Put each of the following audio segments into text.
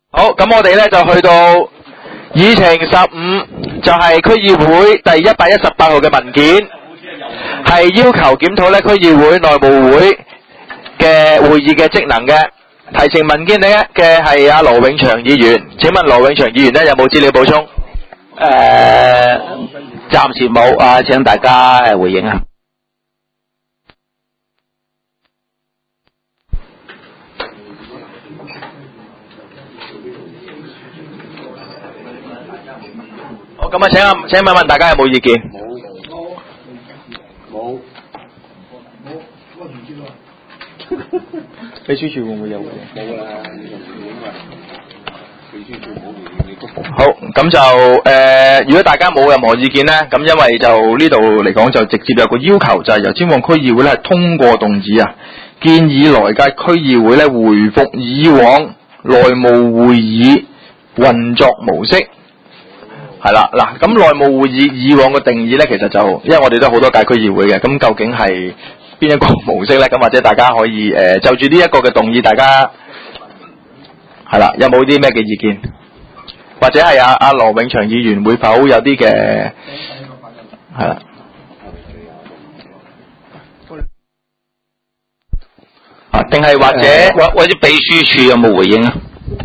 好，咁我哋咧就去到議程15，就係區議會第118號嘅文件，係要求檢討咧區議會內務會嘅會議嘅職能嘅。提呈文件嘅係阿羅永祥議員，請問羅永祥議員咧有冇資料補充？ 暫時冇啊，請大家回應啊。 好，咁啊，請問大家有冇意見？ 冇。 秘書處會唔會有回應？ 冇啦，秘書處冇回應。 好，咁就如果大家冇任何意見呢，咁因為就呢度嚟講就直接有個要求，就係由尖旺區議會咧通過動議啊，建議來屆區議會咧回復以往內務會議運作模式。係啦，嗱，咁內務會議以往嘅定義咧，其實就因為我哋都好多屆區議會嘅，咁究竟係邊一個模式咧？咁或者大家可以就住呢一個嘅動議，大家係啦，有冇啲咩嘅意見？或者係阿羅永祥議員會否有啲嘅係啦？啊，定係或者秘書處有冇回應啊？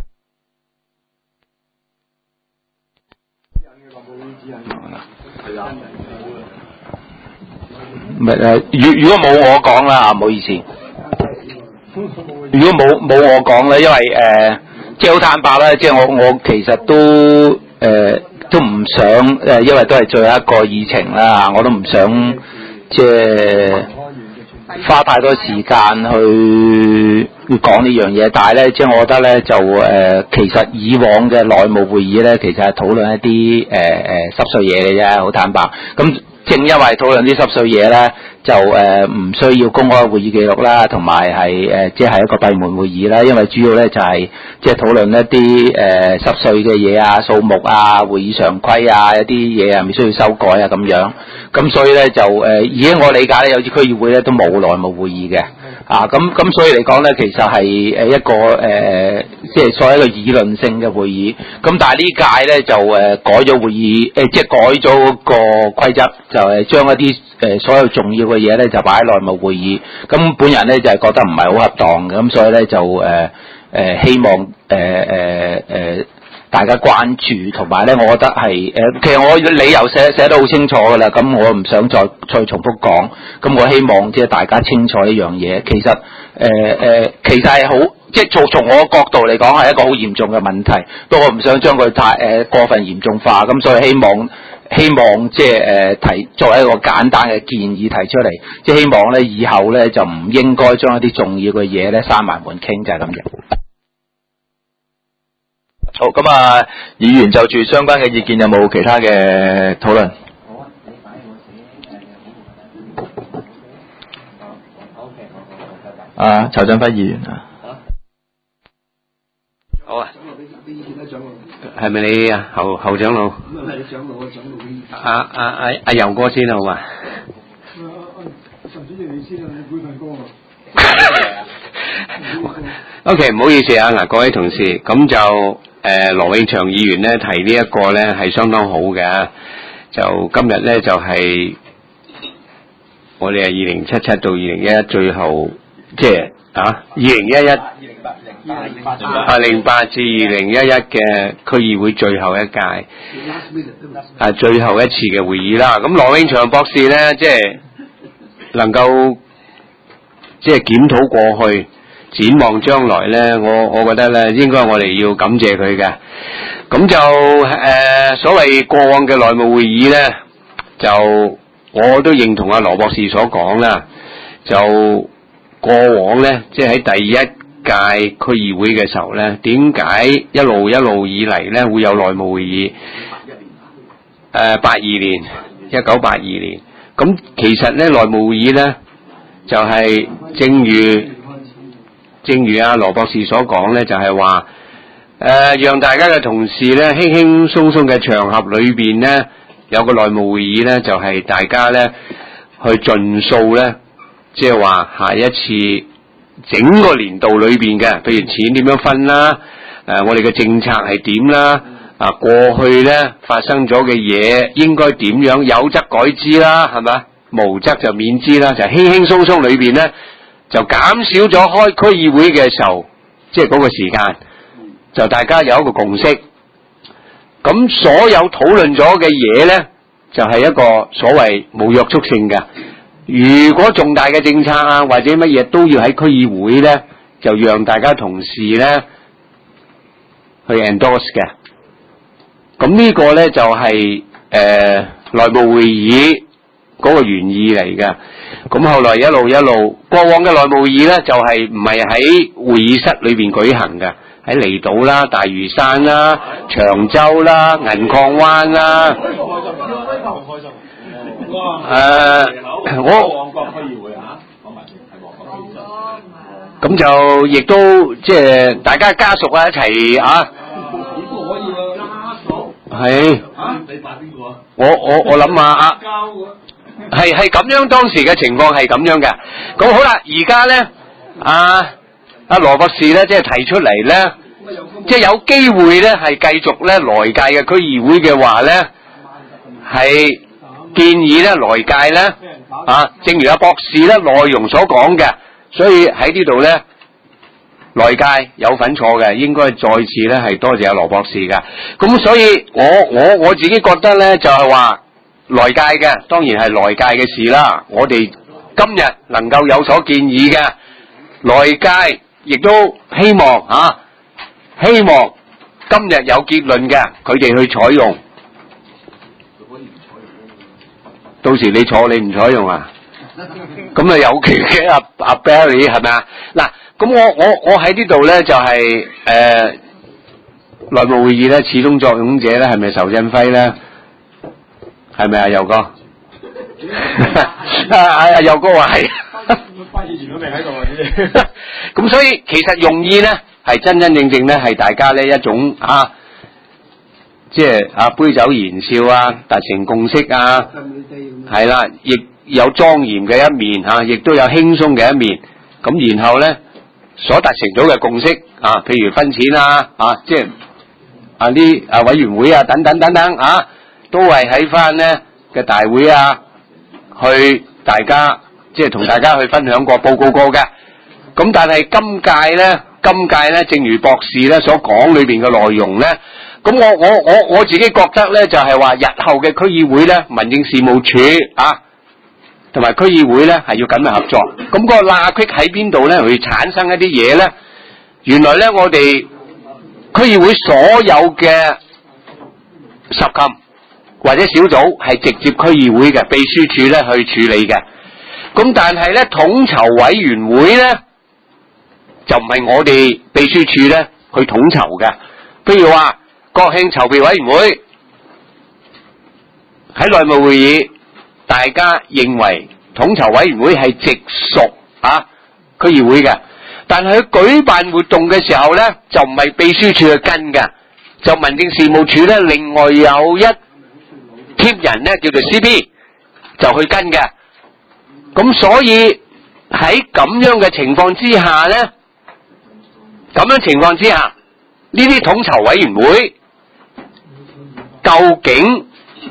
唔係如果冇我講啦，唔好意思。如果冇我講咧，因為即係好坦白啦，即係我其實都唔想因為都係最後一個議程啦，我都唔想即係花太多時間去講呢樣嘢。但係咧，即係我覺得咧就其實以往嘅內務會議咧，其實係討論一啲濕碎嘢嘅啫，好坦白。咁正因為討論啲濕碎嘢咧，就唔需要公開會議記錄啦，同埋係即係一個閉門會議啦。因為主要咧就係即係討論一啲濕碎嘅嘢啊、數目啊、會議常規啊、一啲嘢係咪需要修改啊咁樣。咁所以咧就而家我理解咧，有啲區議會咧都冇內務會議嘅啊。咁所以嚟講咧，其實係一個即係所謂一個議論性嘅會議。咁但係呢屆咧就改咗會議即係改咗個規則。就係將一啲所有重要嘅嘢咧，就擺喺內務會議。咁本人咧就係覺得唔係好恰當嘅，咁所以咧就希望大家關注，同埋咧，我覺得係其實我理由寫得好清楚㗎啦。咁我唔想再重複講。咁我希望即係大家清楚一樣嘢，其實其實係好。即係從我角度嚟講係一個好嚴重嘅問題，不過我唔想將佢太過分嚴重化，咁所以希望即係作為一個簡單嘅建議提出嚟，即係希望咧以後咧就唔應該將一啲重要嘅嘢咧閂埋門傾，就係咁樣。 好，咁啊，議員就住相關嘅意見有冇其他嘅討論？啊，仇振輝議員啊。 好啊，係咪你啊侯長老？ 咁係你長老啊，長老嘅。 阿游哥先好嘛？ 陳主席你先啊，你背份歌啊。 OK， 唔好意思啊，嗱各位同事，咁就羅永祥議員咧提呢一個咧係相當好嘅，就今日咧就係我哋係2077到2011最後即係2011。08至2011嘅區議會最後一屆，最後一次嘅會議啦。咁羅永祥博士咧，即係能夠即係檢討過去，展望將來咧，我覺得咧，應該我哋要感謝佢嘅。咁就所謂過往嘅內務會議咧，就我都認同阿羅博士所講啦。就過往咧，即係喺第一屆區議會嘅時候咧，點解一路以嚟咧會有內務會議？1982年，咁其實咧內務會議咧就係正如阿羅博士所講咧，就係話讓大家嘅同事咧輕輕鬆鬆嘅場合裏邊咧有個內務會議咧，就係大家咧去盡數咧，即係話下一次。整個年度裏邊嘅，譬如錢點樣分啦， 我哋嘅政策係點啦，過去咧發生咗嘅嘢應該點樣，有則改之啦，係咪？無則就免之啦，就輕輕鬆鬆裏邊咧就減少咗開區議會嘅時候，即係嗰個時間，就大家有一個共識。咁所有討論咗嘅嘢咧，就係一個所謂無約束性嘅。如果重大嘅政策啊或者乜嘢都要喺區議會咧，就讓大家同事咧去 endorse 嘅。咁呢個咧就係內部會議嗰個原意嚟嘅。咁後來一路過往嘅內部會議咧，就係唔係喺會議室裏邊舉行嘅，喺離島啦、大嶼山啦、長洲啦、銀礦灣啦。我旺角區議會嚇，講埋先係旺角區議會。 咁就亦都即係大家家屬啊一齊啊。 點都可以喎，家屬。 係。 嚇？你扮邊個啊？ 我諗下啊。 交喎。 係咁樣，當時嘅情況係咁樣嘅。咁好啦，而家咧，阿羅博士咧，即係提出嚟咧，即係有機會咧，係繼續咧來屆嘅區議會嘅話咧，係建議咧來屆咧，正如阿博士咧內容所講嘅，所以喺呢度咧，來屆有份坐嘅，應該再次咧係多謝阿羅博士嘅。咁所以我自己覺得咧，就係話。來屆嘅當然係來屆嘅事啦，我哋今日能夠有所建議嘅，來屆亦都希望希望今日有結論嘅，佢哋去採用。到時你坐你唔採用啊？咁啊有權嘅阿 Barry 係咪啊？嗱，咁我喺呢度咧就係內部會議咧，始終作俑者咧係咪仇振輝咧？係咪啊，佑哥？阿佑哥話係。 發言員都未喺度啊！ 咁所以其實用意咧係真真正正咧係大家咧一種即係杯酒言笑啊，達成共識啊，係啦，亦有莊嚴嘅一面亦都有輕鬆嘅一面。咁然後咧所達成咗嘅共識譬如分錢即係啲委員會等等等等都係喺翻咧嘅大會去大家即係同大家去分享過報告過嘅。咁但係今屆咧，正如博士咧所講裏邊嘅內容咧，咁我自己覺得咧就係話日後嘅區議會咧，民政事務處同埋區議會咧係要緊密合作。咁個罅隙喺邊度咧？會產生一啲嘢咧？原來咧我哋區議會所有嘅subcom或者小組係直接區議會嘅秘書處咧去處理嘅，咁但係咧統籌委員會咧就唔係我哋秘書處咧去統籌嘅。譬如話國慶籌備委員會喺內務會議，大家認為統籌委員會係直屬區議會嘅，但係佢舉辦活動嘅時候咧就唔係秘書處去跟嘅，就民政事務處咧另外有一貼人咧叫做 CP 就去跟嘅。咁所以喺咁樣嘅情況之下咧，呢啲統籌委員會究竟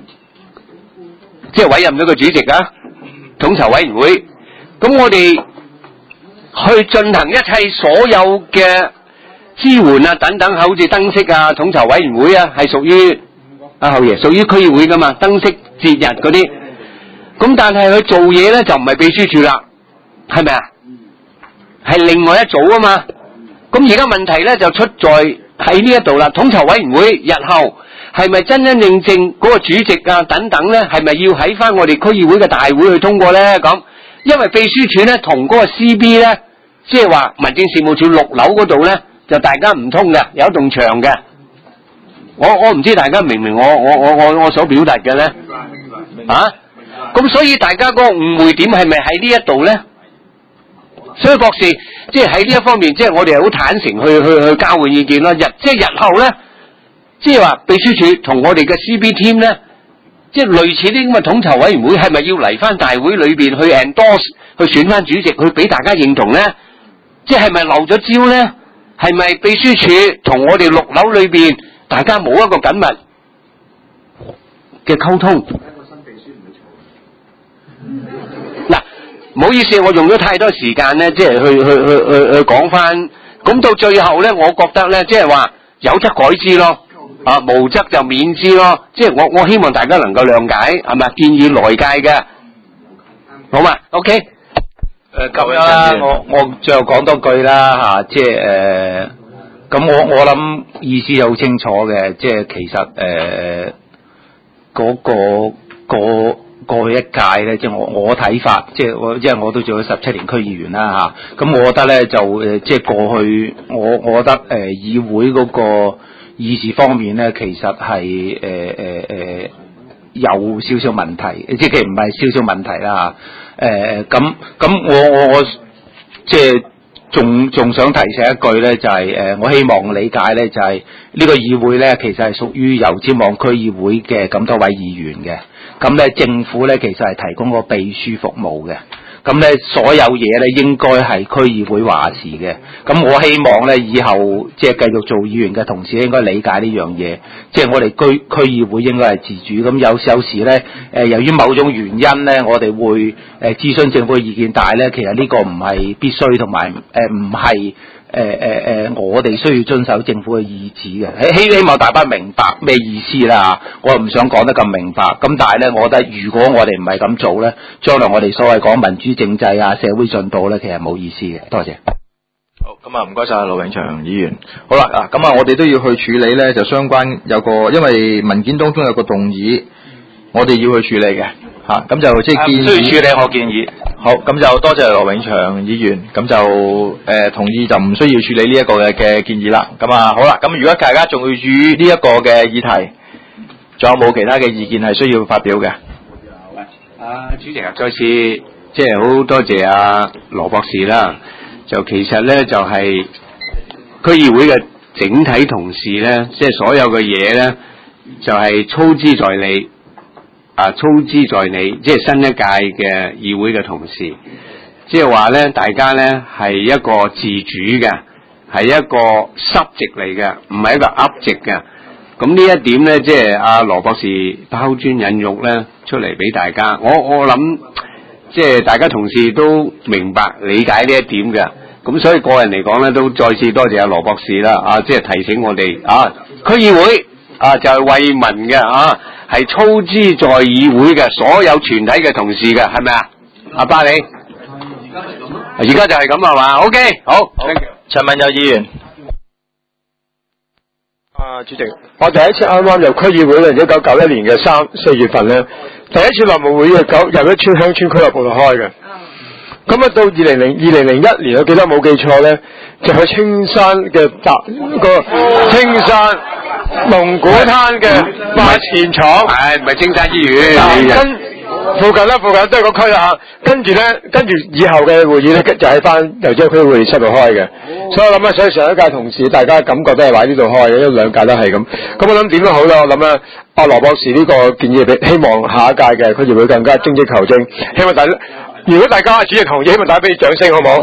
即係委任咗個主席統籌委員會，咁我哋去進行一切所有嘅支援等等，好似燈飾統籌委員會係屬於後爺屬於區議會噶嘛，燈飾節日嗰啲。咁但係佢做嘢咧就唔係秘書處啦，係咪啊？係另外一組啊嘛。咁而家問題咧就出在喺呢一度啦。統籌委員會日後係咪真真正正嗰個主席等等咧，係咪要喺翻我哋區議會嘅大會去通過咧？咁因為秘書處咧同嗰個 CB 咧，即係話民政事務處6樓嗰度咧，就大家唔通嘅，有一棟牆嘅。我唔知大家明唔明我所表達嘅咧？咁所以大家嗰個誤會點係咪喺呢一度咧？所以博士即係喺呢一方面，即係我哋係好坦誠去交換意見啦。即係日後咧，即係話秘書處同我哋嘅 CB team 咧，即係類似啲咁嘅統籌委員會，係咪要嚟翻大會裏邊去 endorse 去選翻主席，去俾大家認同咧？即係咪漏咗招咧？ 係咪秘書處同我哋6樓裏邊大家冇一個緊密嘅溝通？嗱，唔好意思，我用咗太多時間咧，即係去講翻。咁到最後咧，我覺得咧，即係話有則改之咯，無則就免之咯。即係我希望大家能夠諒解，係咪？建議來屆嘅，好嘛 ？OK。 咁啦，我最後講多句啦即係咁我諗意思好清楚嘅，即係其實嗰個過去一屆咧，即係我睇法，即係因為我都做咗17年區議員啦咁我覺得咧就即係過去我覺得議會嗰個議事方面咧，其實係有少少問題，即係其實唔係少少問題啦咁我即係仲想提醒一句咧，就係我希望理解咧，就係呢個議會咧，其實係屬於油尖旺區議會嘅咁多位議員嘅。咁咧政府咧其實係提供個秘書服務嘅。咁咧所有嘢咧應該係區議會話事嘅。咁我希望咧以後即係繼續做議員嘅同事應該理解呢樣嘢，即係我哋區議會應該係自主。咁有時咧由於某種原因咧，我哋會諮詢政府嘅意見，但係咧其實呢個唔係必須，同埋唔係我哋需要遵守政府嘅意志嘅。希望大家明白咩意思啦。我唔想講得咁明白。咁但係咧，我覺得如果我哋唔係咁做咧，將來我哋所謂講民主政制社會進步咧，其實冇意思嘅。多謝。 好，咁唔該晒盧永祥議員。好啦，咁我哋都要去處理咧，就相關有個，因為文件當中有個動議，我哋要去處理嘅咁就即係建議。 需要處理，我建議。 好，咁就多謝羅永祥議員，咁就同意就唔需要處理呢一個嘅建議啦。咁好啦，咁如果大家仲要注意呢一個嘅議題，仲有冇其他嘅意見係需要發表嘅？ 主席再次即係好多謝羅博士啦。就其實咧就係區議會嘅整體同事咧，即係所有嘅嘢咧，就係操之在你。操之在你，即係新一屆嘅議會嘅同事，即係話咧，大家咧係一個自主嘅，係一個濕席嚟嘅，唔係一個噏席嘅。咁呢一點咧，即係羅博士拋磚引玉咧出嚟俾大家。我諗即係大家同事都明白理解呢一點嘅。咁所以個人嚟講咧，都再次多謝羅博士啦。即係提醒我哋區議會就係為民嘅係操之在議會嘅所有全體嘅同事嘅，係咪啊？阿巴你，而家就係咁係嘛 ？OK， 好。 陳文友議員， 主席，我第一次啱啱由區議會咧，1991年嘅4月份咧，第一次內務會由一村鄉村俱樂部度開嘅。咁到2001年，我記得冇記錯咧，就去青山嘅青山龍鼓灘嘅八田廠， 唔係青山醫院， 附近都係個區跟住以後嘅會議咧，就喺翻油尖區會議室度開嘅。所以我諗所以上一屆同事大家感覺都係喺呢度開嘅，因為2屆都係咁。咁我諗點都好啦，我諗咧，羅博士呢個建議，希望下一屆嘅區議會更加精益求精。希望如果大家主席同意，希望大家俾掌聲，好唔好？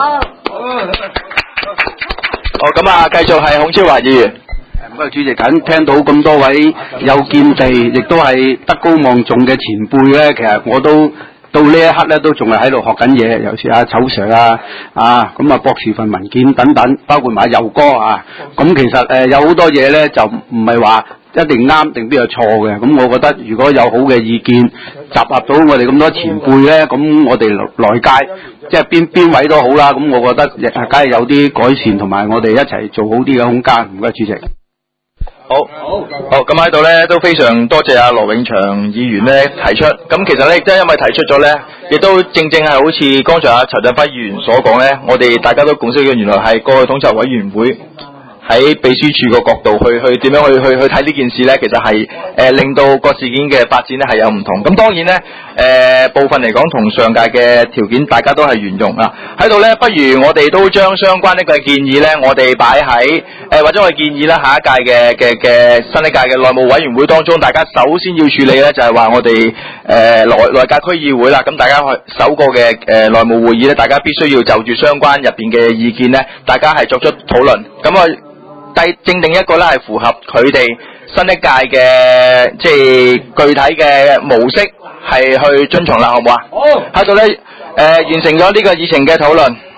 好，咁繼續係孔超華議員。 唔該，主席，聽到咁多位有見地，亦都係德高望重嘅前輩咧，其實我都到呢一刻咧，都仲係喺度學緊嘢，尤其是丑 Sir 咁博士份文件等等，包括埋佑哥咁其實有好多嘢咧，就唔係話一定啱定邊有錯嘅。咁我覺得如果有好嘅意見集合到我哋咁多前輩咧，咁我哋來屆即係邊位都好啦。咁我覺得梗係有啲改善，同埋我哋一齊做好啲嘅空間。唔該，主席。 好，咁喺度咧都非常多謝羅永祥議員咧提出。咁其實咧亦都因為提出咗咧，亦都正係好似剛才陳振輝議員所講咧，我哋大家都共識嘅，原來係過去統籌委員會喺秘書處個角度去點樣去睇呢件事咧，其實係令到個事件嘅發展咧係有唔同。咁當然咧部分嚟講同上屆嘅條件大家都係沿用啊。喺度咧，不如我哋都將相關呢個建議咧，我哋擺喺或者我哋建議咧下一屆嘅新一屆嘅內務委員會當中，大家首先要處理咧就係話我哋內屆區議會啦。咁大家首個嘅內務會議咧，大家必須要就住相關入邊嘅意見咧，大家係作出討論。咁啊正定一個咧係符合佢哋新一屆嘅即係具體嘅模式係去遵從啦，好唔好啊？好，喺度咧完成咗呢個議程嘅討論。